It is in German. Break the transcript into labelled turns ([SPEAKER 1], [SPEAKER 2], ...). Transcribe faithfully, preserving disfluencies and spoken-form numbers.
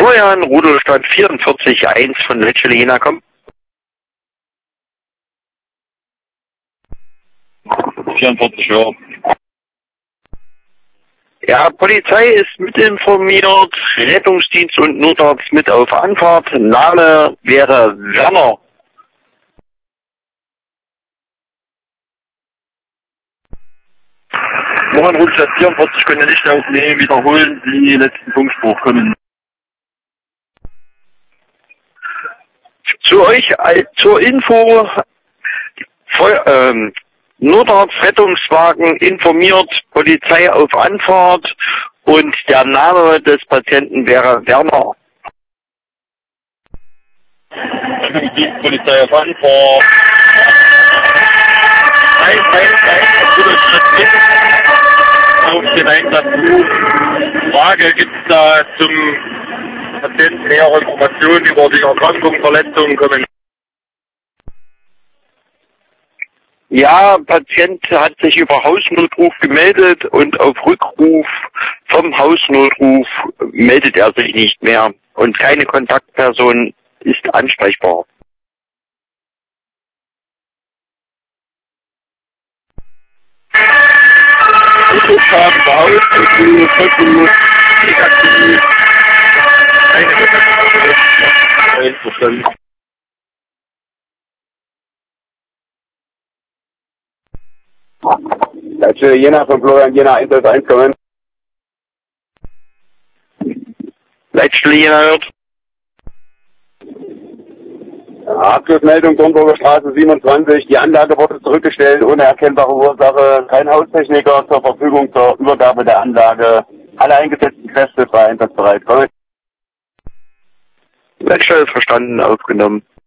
[SPEAKER 1] Florian, Rudolstadt vierundvierzig eins von Leitstelle Jena, komm.
[SPEAKER 2] vierundvierzig, ja.
[SPEAKER 1] Ja, Polizei ist mit informiert, Rettungsdienst und Notarzt mit auf Anfahrt. Name wäre Werner.
[SPEAKER 2] Moin, Rudolstadt vierundvierzig, können nicht aufnehmen, wiederholen die letzten Funkspruch kommen.
[SPEAKER 1] Zu euch äh, zur Info, Feu ähm, Notarzt, Rettungswagen informiert, Polizei auf Anfahrt und der Name des Patienten wäre Werner.
[SPEAKER 2] Die Polizei auf Anfahrt. Nein, nein, nein, Rudolstadt mit auf den Einsatz. Frage, gibt es da zum Patienten nähere Informationen über die Erkrankung, Verletzungen kommen?
[SPEAKER 1] Ja, Patient hat sich über Hausnotruf gemeldet und auf Rückruf vom Hausnotruf meldet er sich nicht mehr und keine Kontaktperson ist ansprechbar.
[SPEAKER 2] Rückrufschaden zu Hause, Rückruf, negativ, keine Kontaktperson, einverstanden.
[SPEAKER 3] Leitstelle Jena von Florian Jena eins eins kommen.
[SPEAKER 1] Leitstelle Jena hört.
[SPEAKER 3] Abschlussmeldung Dornburger Straße siebenundzwanzig. Die Anlage wurde zurückgestellt ohne erkennbare Ursache. Kein Haustechniker zur Verfügung zur Übergabe der Anlage. Alle eingesetzten Kräfte frei einsatzbereit. Kommen.
[SPEAKER 1] Leitstelle verstanden, aufgenommen.